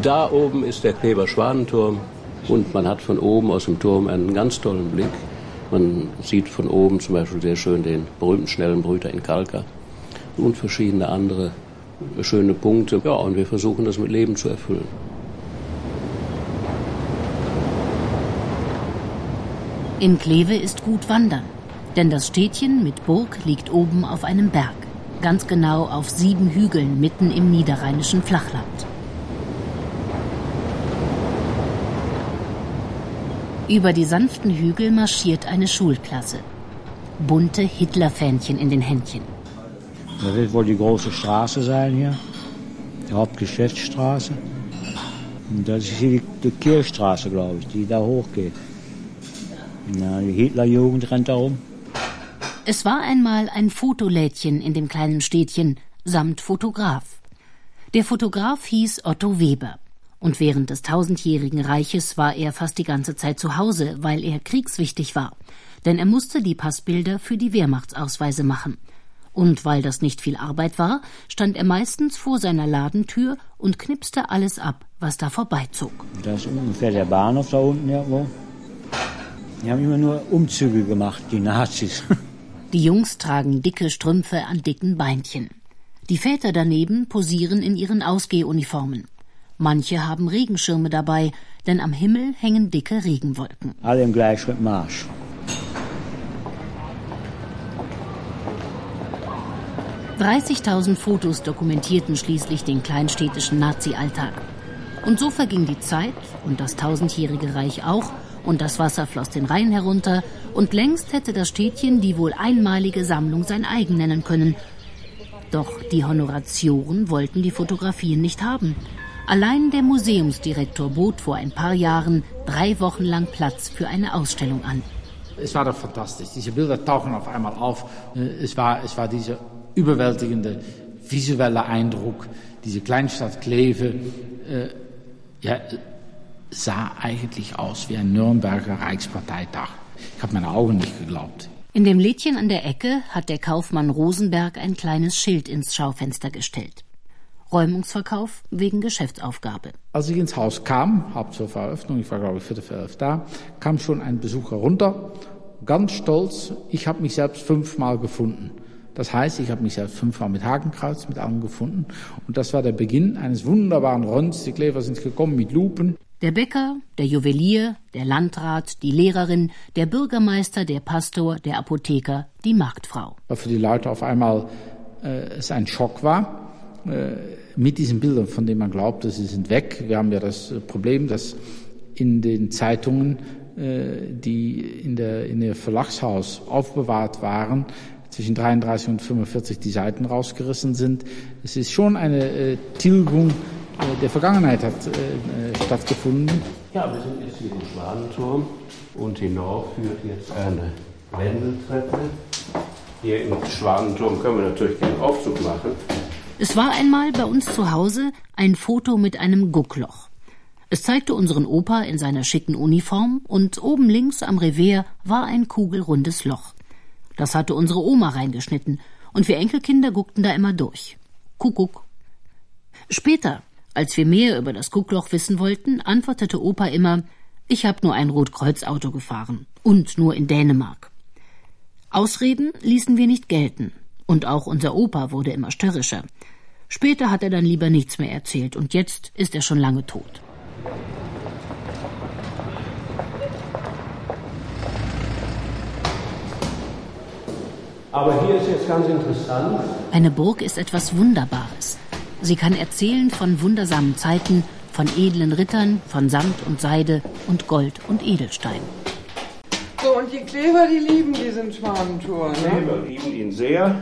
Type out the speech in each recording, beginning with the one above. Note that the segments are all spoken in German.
Da oben ist der Klever Schwanenturm und man hat von oben aus dem Turm einen ganz tollen Blick. Man sieht von oben zum Beispiel sehr schön den berühmten Schnellenbrüter in Kalka und verschiedene andere schöne Punkte. Ja, und wir versuchen das mit Leben zu erfüllen. In Kleve ist gut wandern, denn das Städtchen mit Burg liegt oben auf einem Berg, ganz genau auf 7 Hügeln mitten im niederrheinischen Flachland. Über die sanften Hügel marschiert eine Schulklasse. Bunte Hitlerfähnchen in den Händchen. Das wird wohl die große Straße sein hier, die Hauptgeschäftsstraße. Und das ist hier die Kirchstraße, glaube ich, die da hochgeht. Na, die Hitlerjugend rennt da rum. Es war einmal ein Fotolädchen in dem kleinen Städtchen, samt Fotograf. Der Fotograf hieß Otto Weber. Und während des 1000-jährigen Reiches war er fast die ganze Zeit zu Hause, weil er kriegswichtig war. Denn er musste die Passbilder für die Wehrmachtsausweise machen. Und weil das nicht viel Arbeit war, stand er meistens vor seiner Ladentür und knipste alles ab, was da vorbeizog. Das ist ungefähr der Bahnhof da unten irgendwo. Die haben immer nur Umzüge gemacht, die Nazis. Die Jungs tragen dicke Strümpfe an dicken Beinchen. Die Väter daneben posieren in ihren Ausgehuniformen. Manche haben Regenschirme dabei, denn am Himmel hängen dicke Regenwolken. Alle im Gleichschritt Marsch. –30.000 Fotos dokumentierten schließlich den kleinstädtischen Nazi-Alltag. Und so verging die Zeit und das 1000-jährige Reich auch, und das Wasser floss den Rhein herunter, und längst hätte das Städtchen die wohl einmalige Sammlung sein eigen nennen können. Doch die Honoratioren wollten die Fotografien nicht haben. Allein der Museumsdirektor bot vor ein paar Jahren 3 Wochen lang Platz für eine Ausstellung an. Es war doch fantastisch. Diese Bilder tauchen auf einmal auf. Es war dieser überwältigende visuelle Eindruck. Diese Kleinstadt Kleve sah eigentlich aus wie ein Nürnberger Reichsparteitag. Ich habe meine Augen nicht geglaubt. In dem Lädchen an der Ecke hat der Kaufmann Rosenberg ein kleines Schild ins Schaufenster gestellt. Räumungsverkauf wegen Geschäftsaufgabe. Als ich ins Haus kam, halb zur Veröffnung, ich war glaube ich 11:45 da, kam schon ein Besucher runter, ganz stolz, ich habe mich selbst 5-mal gefunden. Das heißt, ich habe mich selbst 5-mal mit Hakenkreuz, mit allem gefunden. Und das war der Beginn eines wunderbaren Runds. Die Klever sind gekommen mit Lupen. Der Bäcker, der Juwelier, der Landrat, die Lehrerin, der Bürgermeister, der Pastor, der Apotheker, die Marktfrau. Weil für die Leute auf einmal es ein Schock war, mit diesen Bildern, von denen man glaubte, sie sind weg. Wir haben ja das Problem, dass in den Zeitungen, die in der Verlagshaus aufbewahrt waren, zwischen 33 und 45 die Seiten rausgerissen sind. Es ist schon eine Tilgung der Vergangenheit hat stattgefunden. Ja, wir sind jetzt hier im Schwanenturm und hinauf führt jetzt eine Wendeltreppe. Hier im Schwanenturm können wir natürlich keinen Aufzug machen. Es war einmal bei uns zu Hause ein Foto mit einem Guckloch. Es zeigte unseren Opa in seiner schicken Uniform und oben links am Revers war ein kugelrundes Loch. Das hatte unsere Oma reingeschnitten und wir Enkelkinder guckten da immer durch. Kuckuck. Später, als wir mehr über das Guckloch wissen wollten, antwortete Opa immer, ich habe nur ein Rotkreuzauto gefahren und nur in Dänemark. Ausreden ließen wir nicht gelten und auch unser Opa wurde immer störrischer. Später hat er dann lieber nichts mehr erzählt und jetzt ist er schon lange tot. Aber hier ist jetzt ganz interessant. Eine Burg ist etwas Wunderbares. Sie kann erzählen von wundersamen Zeiten, von edlen Rittern, von Samt und Seide und Gold und Edelstein. So, und die Klever, die lieben diesen Schwanenturm. Die Klever lieben ihn sehr.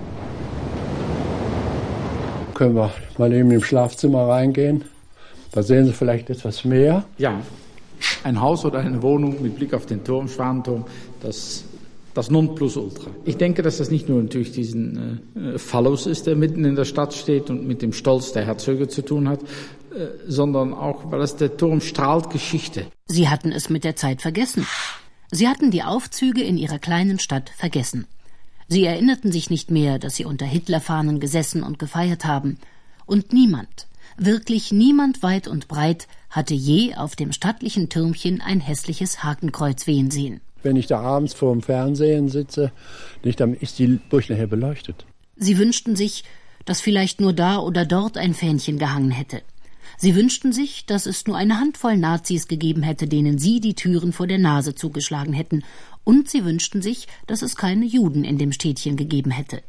Können wir mal eben im Schlafzimmer reingehen? Da sehen Sie vielleicht etwas mehr. Ja, ein Haus oder eine Wohnung mit Blick auf den Turm, Schwanenturm, das Nonplusultra. Ich denke, dass das nicht nur natürlich diesen Phallus ist, der mitten in der Stadt steht und mit dem Stolz der Herzöge zu tun hat, sondern auch, weil der Turm strahlt Geschichte. Sie hatten es mit der Zeit vergessen. Sie hatten die Aufzüge in ihrer kleinen Stadt vergessen. Sie erinnerten sich nicht mehr, dass sie unter Hitlerfahnen gesessen und gefeiert haben. Und niemand, Wirklich niemand weit und breit hatte je auf dem stattlichen Türmchen ein hässliches Hakenkreuz wehen sehen. Wenn ich da abends vor dem Fernsehen sitze, dann ist die Burg nachher beleuchtet. Sie wünschten sich, dass vielleicht nur da oder dort ein Fähnchen gehangen hätte. Sie wünschten sich, dass es nur eine Handvoll Nazis gegeben hätte, denen sie die Türen vor der Nase zugeschlagen hätten. Und sie wünschten sich, dass es keine Juden in dem Städtchen gegeben hätte.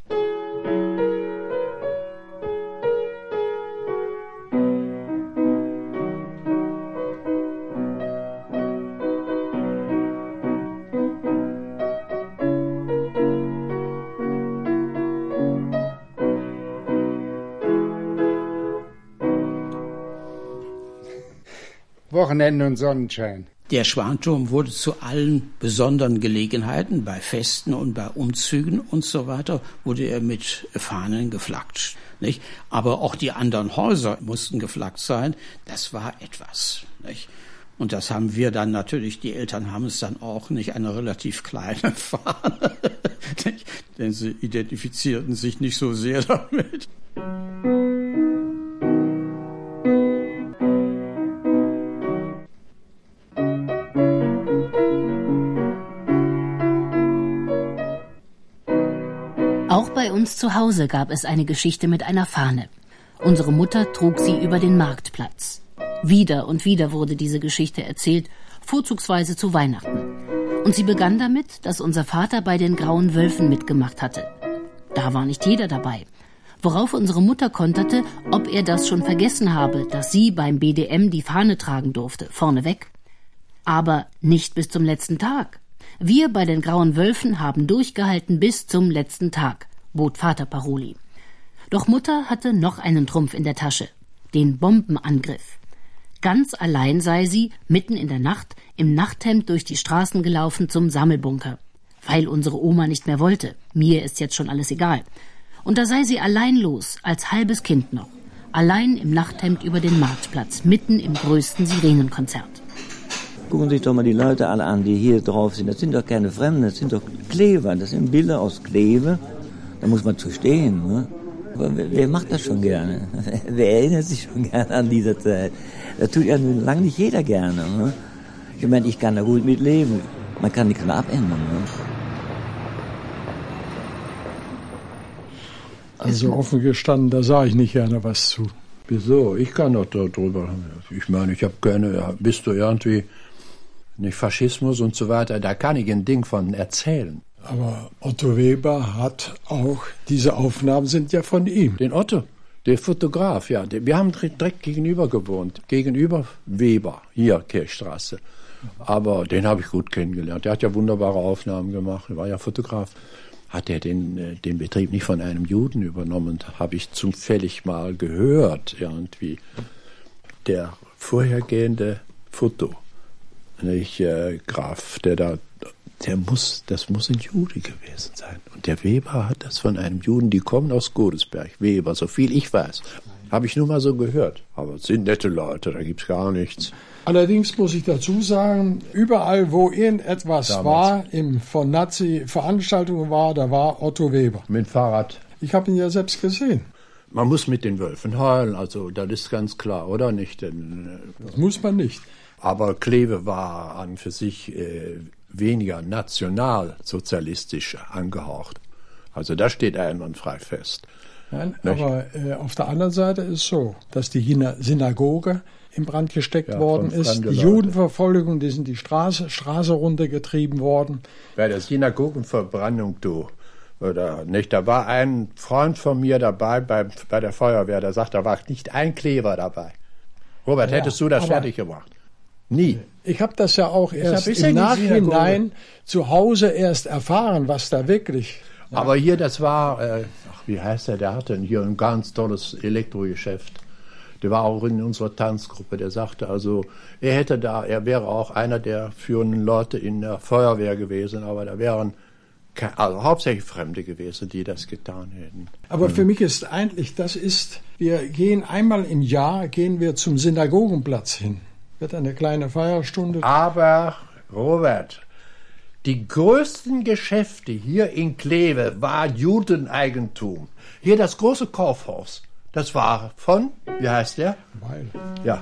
Wochenende und Sonnenschein. Der Schwanturm wurde zu allen besonderen Gelegenheiten, bei Festen und bei Umzügen und so weiter, wurde er mit Fahnen geflaggt. Nicht? Aber auch die anderen Häuser mussten geflaggt sein. Das war etwas. Nicht? Und das haben wir dann natürlich, die Eltern haben es dann auch nicht, eine relativ kleine Fahne. Denn sie identifizierten sich nicht so sehr damit. Auch bei uns zu Hause gab es eine Geschichte mit einer Fahne. Unsere Mutter trug sie über den Marktplatz. Wieder und wieder wurde diese Geschichte erzählt, vorzugsweise zu Weihnachten. Und sie begann damit, dass unser Vater bei den Grauen Wölfen mitgemacht hatte. Da war nicht jeder dabei. Worauf unsere Mutter konterte, ob er das schon vergessen habe, dass sie beim BDM die Fahne tragen durfte, vorneweg. Aber nicht bis zum letzten Tag. Wir bei den Grauen Wölfen haben durchgehalten bis zum letzten Tag, bot Vater Paroli. Doch Mutter hatte noch einen Trumpf in der Tasche, den Bombenangriff. Ganz allein sei sie, mitten in der Nacht, im Nachthemd durch die Straßen gelaufen zum Sammelbunker. Weil unsere Oma nicht mehr wollte, mir ist jetzt schon alles egal. Und da sei sie allein los, als halbes Kind noch. Allein im Nachthemd über den Marktplatz, mitten im größten Sirenenkonzert. Gucken sich doch mal die Leute alle an, die hier drauf sind. Das sind doch keine Fremden, das sind doch Klever. Das sind Bilder aus Kleve. Da muss man zu stehen. Ne? Aber wer macht das schon gerne? Wer erinnert sich schon gerne an diese Zeit? Das tut ja nun lange nicht jeder gerne. Ne? Ich meine, ich kann da gut mit leben. Man kann nichts mehr abändern. Ne? Also offen gestanden, da sage ich nicht gerne was zu. Wieso? Ich kann doch darüber. Ich meine, ich habe gerne, bist du irgendwie nicht Faschismus und so weiter, da kann ich ein Ding von erzählen. Aber Otto Weber hat auch, diese Aufnahmen sind ja von ihm. Den Otto, der Fotograf, ja. Wir haben direkt gegenüber gewohnt. Gegenüber Weber, hier, Kirchstraße. Aber den habe ich gut kennengelernt. Der hat ja wunderbare Aufnahmen gemacht, er war ja Fotograf. Hat er den Betrieb nicht von einem Juden übernommen, habe ich zufällig mal gehört, irgendwie. Der vorhergehende Foto, nicht, Graf, das muss ein Jude gewesen sein. Und der Weber hat das von einem Juden, die kommen aus Godesberg, Weber, so viel ich weiß. Habe ich nur mal so gehört. Aber es sind nette Leute, da gibt's gar nichts. Allerdings muss ich dazu sagen, überall, wo irgendetwas war, von Nazi-Veranstaltungen war, da war Otto Weber. Mit Fahrrad. Ich habe ihn ja selbst gesehen. Man muss mit den Wölfen heulen, also das ist ganz klar, oder nicht? Das muss man nicht. Aber Kleve war an für sich weniger nationalsozialistisch angehaucht. Also da steht einwandfrei fest. Nein, aber auf der anderen Seite ist so, dass die Synagoge in Brand gesteckt worden ist. Die Judenverfolgung, die sind die Straße runtergetrieben worden. Bei der Synagogenverbrennung, oder nicht, da war ein Freund von mir dabei bei der Feuerwehr, der sagt, da war nicht ein Kleber dabei. Robert, hättest du das fertig gemacht? Nie. Ich habe das ja auch erst im Nachhinein zu Hause erst erfahren, was da wirklich... Ja. Aber hier, das war, wie heißt der hatte hier ein ganz tolles Elektrogeschäft. Der war auch in unserer Tanzgruppe, der sagte also, er wäre auch einer der führenden Leute in der Feuerwehr gewesen, aber da wären hauptsächlich Fremde gewesen, die das getan hätten. Aber für mich ist eigentlich, wir gehen einmal im Jahr, zum Synagogenplatz hin. Wird eine kleine Feierstunde. Aber, Robert, die größten Geschäfte hier in Kleve war Judeneigentum. Hier das große Kaufhaus, Das war von, wie heißt der? Weil. Ja.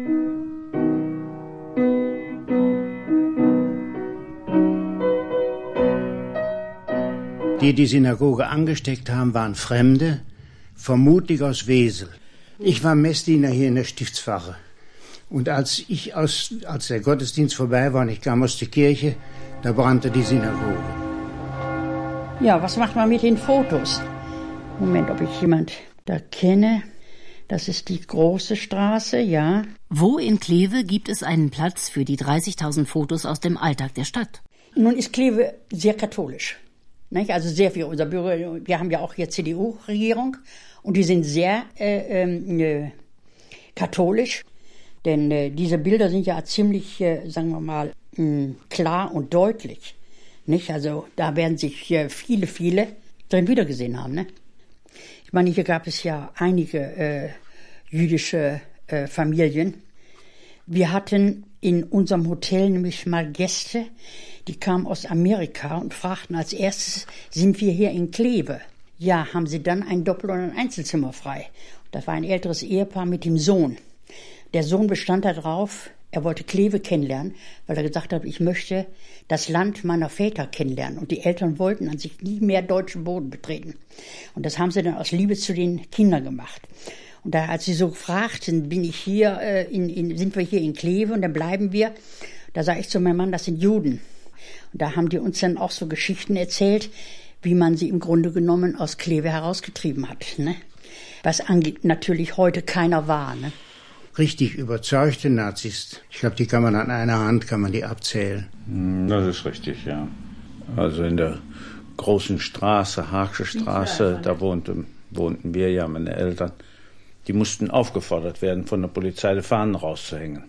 Die Synagoge angesteckt haben, waren Fremde, vermutlich aus Wesel. Ich war Messdiener hier in der Stiftspfarre. Und als der Gottesdienst vorbei war und ich kam aus der Kirche, da brannte die Synagoge. Ja, was macht man mit den Fotos? Moment, ob ich jemand da kenne. Das ist die große Straße, ja. Wo in Kleve gibt es einen Platz für die 30.000 Fotos aus dem Alltag der Stadt? Nun ist Kleve sehr katholisch. Nicht? Also sehr viel. Unser Büro, wir haben ja auch hier CDU-Regierung und die sind sehr katholisch. Denn diese Bilder sind ja ziemlich, sagen wir mal, klar und deutlich. Nicht? Also da werden sich viele drin wiedergesehen haben. Ne? Ich meine, hier gab es ja einige jüdische Familien. Wir hatten in unserem Hotel nämlich mal Gäste, die kamen aus Amerika und fragten als erstes, sind wir hier in Kleve? Ja, haben sie dann ein Doppel- und ein Einzelzimmer frei. Das war ein älteres Ehepaar mit dem Sohn. Der Sohn bestand darauf, er wollte Kleve kennenlernen, weil er gesagt hat, ich möchte das Land meiner Väter kennenlernen. Und die Eltern wollten an sich nie mehr deutschen Boden betreten. Und das haben sie dann aus Liebe zu den Kindern gemacht. Und da, als sie so fragten, sind wir hier in Kleve und dann bleiben wir, da sage ich zu meinem Mann, das sind Juden. Und da haben die uns dann auch so Geschichten erzählt, wie man sie im Grunde genommen aus Kleve herausgetrieben hat. Ne? Was natürlich heute keiner war. Ne? Richtig überzeugte Nazis, ich glaube, die kann man an einer Hand abzählen. Das ist richtig, ja. Also in der großen Straße, Haagsche Straße, da wohnten wir ja, meine Eltern. Die mussten aufgefordert werden, von der Polizei die Fahnen rauszuhängen.